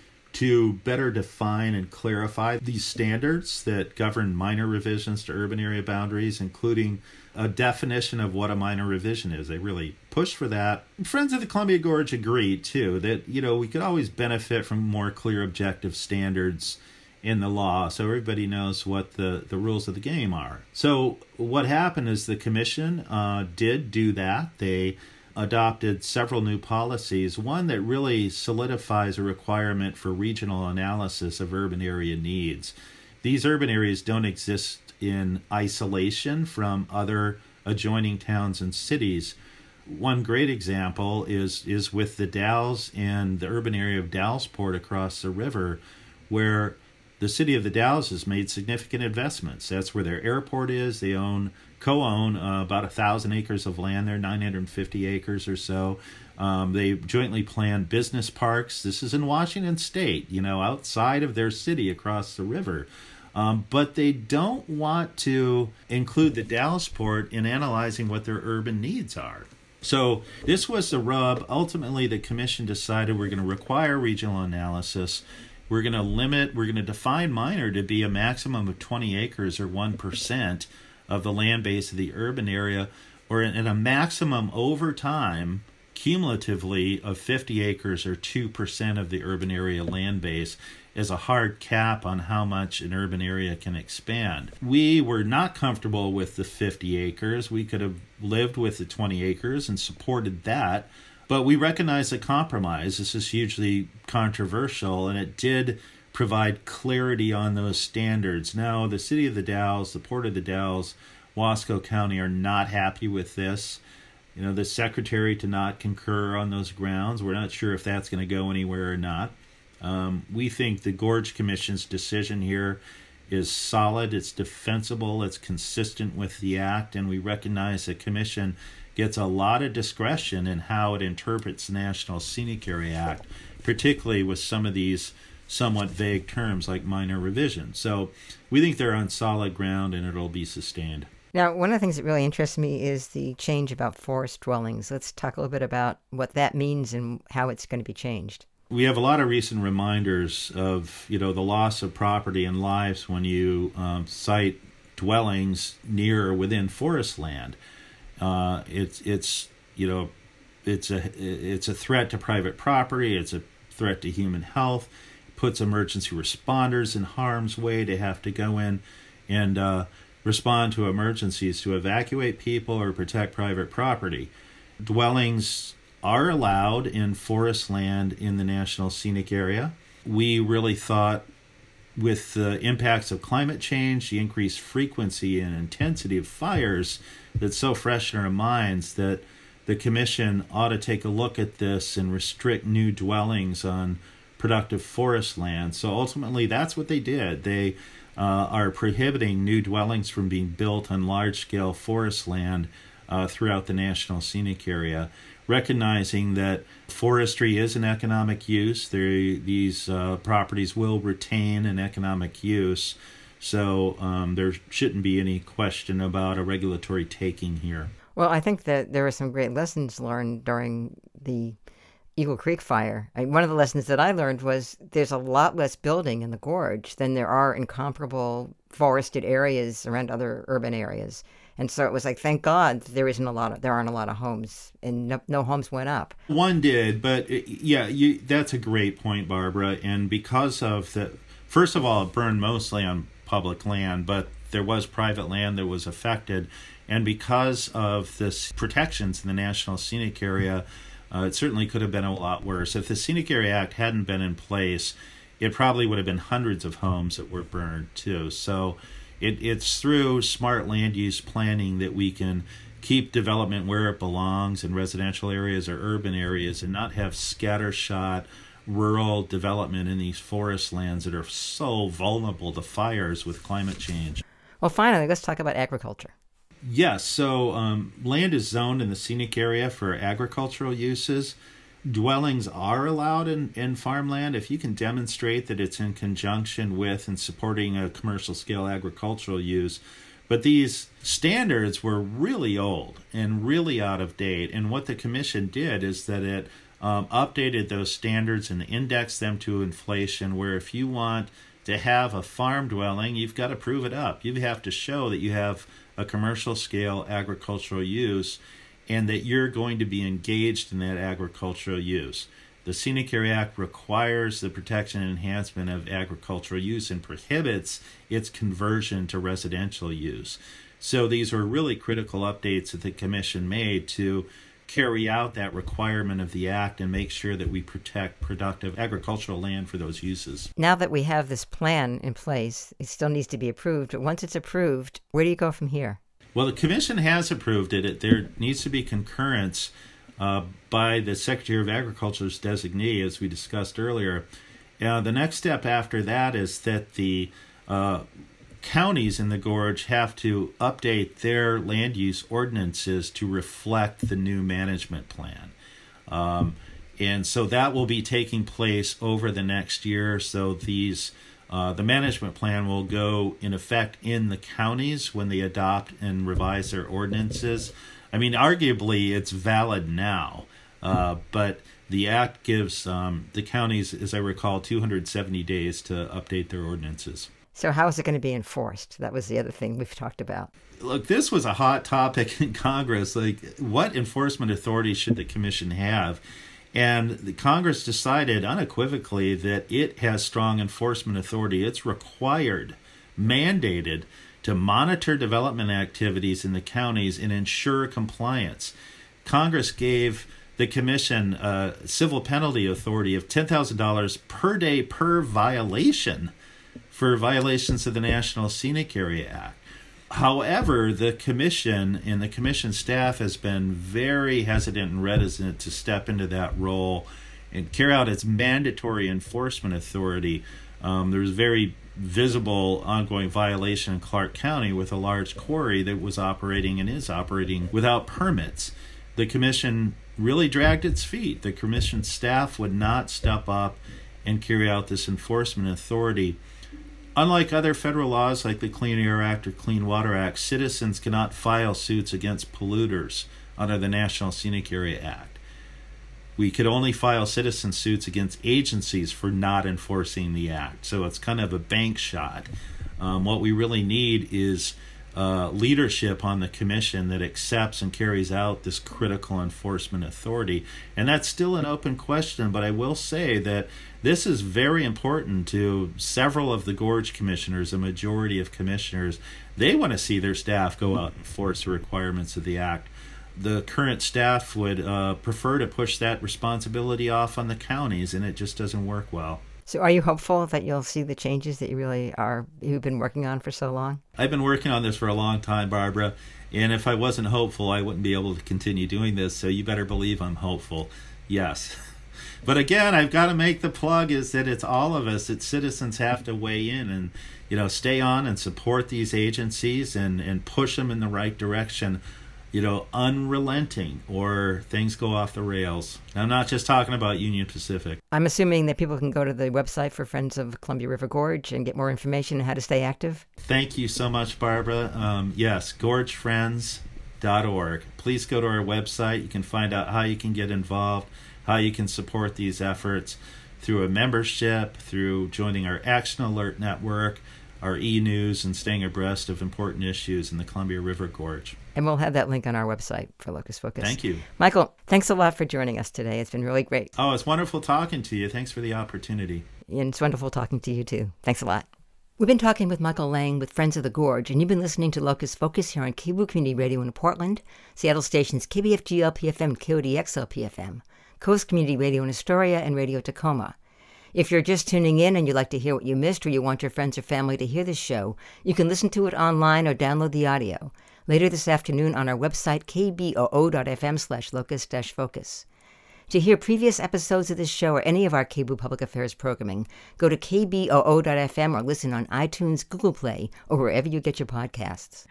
S2: to better define and clarify these standards that govern minor revisions to urban area boundaries, including a definition of what a minor revision is. They really pushed for that. Friends of the Columbia Gorge agreed, too, that, you know, we could always benefit from more clear objective standards in the law so everybody knows what the, the rules of the game are. So what happened is the commission uh, did do that. They adopted several new policies, one that really solidifies a requirement for regional analysis of urban area needs. These urban areas don't exist in isolation from other adjoining towns and cities. One great example is, is with the Dalles and the urban area of Dallesport across the river, where the City of the Dalles has made significant investments. That's where their airport is. They own, co-own uh, about one thousand acres of land there, nine hundred fifty acres or so. Um, they jointly plan business parks. This is in Washington State, you know, outside of their city across the river. Um, but they don't want to include the Dallesport in analyzing what their urban needs are. So this was the rub. Ultimately, the commission decided we're going to require regional analysis. We're going to limit, we're going to define minor to be a maximum of twenty acres or one percent of the land base of the urban area, or in a maximum over time, cumulatively, of fifty acres or two percent of the urban area land base as a hard cap on how much an urban area can expand. We were not comfortable with the fifty acres. We could have lived with the twenty acres and supported that. But we recognize a compromise. This is hugely controversial, and it did provide clarity on those standards. Now, the City of the Dalles, the Port of the Dalles, Wasco County are not happy with this. You know, the Secretary did not concur on those grounds. We're not sure if that's going to go anywhere or not. Um, we think the Gorge Commission's decision here is solid, it's defensible, it's consistent with the Act, and we recognize the Commission gets a lot of discretion in how it interprets the National Scenic Area Act, particularly with some of these somewhat vague terms like minor revision. So we think they're on solid ground and it'll be sustained.
S1: Now, one of the things that really interests me is the change about forest dwellings. Let's talk a little bit about what that means and how it's going to be changed.
S2: We have a lot of recent reminders of, you know, the loss of property and lives when you um, site dwellings near or within forest land. Uh, it's it's you know it's a it's a threat to private property. It's a threat to human health. It puts emergency responders in harm's way to have to go in and uh, respond to emergencies, to evacuate people or protect private property. Dwellings are allowed in forest land in the National Scenic Area. We really thought with the impacts of climate change, the increased frequency and intensity of fires that's so fresh in our minds, that the Commission ought to take a look at this and restrict new dwellings on productive forest land. So ultimately, that's what they did. They uh, are prohibiting new dwellings from being built on large-scale forest land uh, throughout the National Scenic Area, recognizing that forestry is an economic use. They, these uh, properties will retain an economic use, so um, there shouldn't be any question about a regulatory taking here.
S1: Well, I think that there were some great lessons learned during the Eagle Creek fire. I, one of the lessons that I learned was there's a lot less building in the gorge than there are in comparable forested areas around other urban areas. And so it was like, thank God there isn't a lot of, there aren't a lot of homes, and no, no homes went up.
S2: One did, but it, yeah, you, that's a great point, Barbara. And because of the, first of all, it burned mostly on public land, but there was private land that was affected. And because of this protections in the National Scenic Area, uh, it certainly could have been a lot worse. If the Scenic Area Act hadn't been in place, it probably would have been hundreds of homes that were burned too. So it, it's through smart land use planning that we can keep development where it belongs in residential areas or urban areas, and not have scattershot rural development in these forest lands that are so vulnerable to fires with climate change.
S1: Well, finally, let's talk about agriculture.
S2: Yes, so um, land is zoned in the scenic area for agricultural uses. Dwellings are allowed in, in farmland if you can demonstrate that it's in conjunction with and supporting a commercial scale agricultural use. But these standards were really old and really out of date. And what the Commission did is that it um, updated those standards and indexed them to inflation, where if you want to have a farm dwelling, you've got to prove it up. You have to show that you have a commercial scale agricultural use and that you're going to be engaged in that agricultural use. The Scenic Area Act requires the protection and enhancement of agricultural use and prohibits its conversion to residential use. So these are really critical updates that the Commission made to carry out that requirement of the Act and make sure that we protect productive agricultural land for those uses.
S1: Now that we have this plan in place, it still needs to be approved. But once it's approved, where do you go from here?
S2: Well, the Commission has approved it. There needs to be concurrence uh, by the Secretary of Agriculture's designee, as we discussed earlier. Uh, the next step after that is that the uh, counties in the gorge have to update their land use ordinances to reflect the new management plan. Um, and so that will be taking place over the next year. So these uh, the management plan will go in effect in the counties when they adopt and revise their ordinances. I mean, arguably it's valid now, uh, but the Act gives um, the counties, as I recall, two hundred seventy days to update their ordinances.
S1: So how is it going to be enforced? That was the other thing we've talked about.
S2: Look, this was a hot topic in Congress. Like, what enforcement authority should the Commission have? And the Congress decided unequivocally that it has strong enforcement authority. It's required, mandated, to monitor development activities in the counties and ensure compliance. Congress gave the Commission a civil penalty authority of ten thousand dollars per day per violation for violations of the National Scenic Area Act. However, the Commission and the Commission staff has been very hesitant and reticent to step into that role and carry out its mandatory enforcement authority. Um, there's very visible ongoing violation in Clark County with a large quarry that was operating and is operating without permits. The Commission really dragged its feet. The Commission staff would not step up and carry out this enforcement authority. Unlike other federal laws like the Clean Air Act or Clean Water Act, citizens cannot file suits against polluters under the National Scenic Area Act. We could only file citizen suits against agencies for not enforcing the act. So it's kind of a bank shot. Um, what we really need is uh, leadership on the commission that accepts and carries out this critical enforcement authority. And that's still an open question, but I will say that this is very important to several of the Gorge commissioners, a majority of commissioners. They want to see their staff go out and enforce the requirements of the Act. The current staff would uh, prefer to push that responsibility off on the counties, and it just doesn't work well.
S1: So are you hopeful that you'll see the changes that you really are, you've been working on for so long?
S2: I've been working on this for a long time, Barbara, and if I wasn't hopeful, I wouldn't be able to continue doing this, so you better believe I'm hopeful. Yes. But again, I've got to make the plug is that it's all of us, it's citizens have to weigh in and, you know, stay on and support these agencies and, and push them in the right direction, you know, unrelenting, or things go off the rails. I'm not just talking about Union Pacific.
S1: I'm assuming that people can go to the website for Friends of Columbia River Gorge and get more information on how to stay active.
S2: Thank you so much, Barbara. Um, yes, gorge friends dot org. Please go to our website. You can find out how you can get involved, how you can support these efforts through a membership, through joining our Action Alert Network, our e-news, and staying abreast of important issues in the Columbia River Gorge.
S1: And we'll have that link on our website for Locus Focus.
S2: Thank you.
S1: Michael, thanks a lot for joining us today. It's been really great.
S2: Oh, it's wonderful talking to you. Thanks for the opportunity.
S1: And it's wonderful talking to you, too. Thanks a lot. We've been talking with Michael Lang with Friends of the Gorge, and you've been listening to Locus Focus here on K B O O Community Radio in Portland, Seattle stations K B F G L P F M, K O D X L P F M, Coast Community Radio in Astoria, and Radio Tacoma. If you're just tuning in and you'd like to hear what you missed, or you want your friends or family to hear this show, you can listen to it online or download the audio later this afternoon on our website, k b o o dot f m slash locus dash focus. To hear previous episodes of this show or any of our K B O O Public Affairs programming, go to k b o o dot f m or listen on iTunes, Google Play, or wherever you get your podcasts.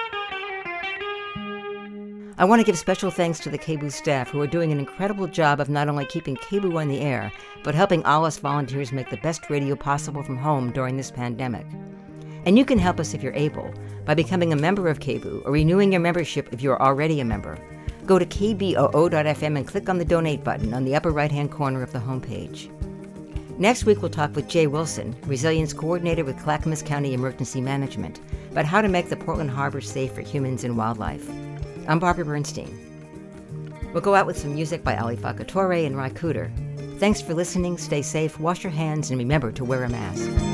S1: I want to give special thanks to the K B O O staff, who are doing an incredible job of not only keeping K B O O on the air, but helping all us volunteers make the best radio possible from home during this pandemic. And you can help us if you're able by becoming a member of K B O O or renewing your membership if you're already a member. Go to k b o o dot f m and click on the donate button on the upper right-hand corner of the homepage. Next week, we'll talk with Jay Wilson, Resilience Coordinator with Clackamas County Emergency Management, about how to make the Portland Harbor safe for humans and wildlife. I'm Barbara Bernstein. We'll go out with some music by Ali Facatore and Ry Cooder. Thanks for listening, stay safe, wash your hands, and remember to wear a mask.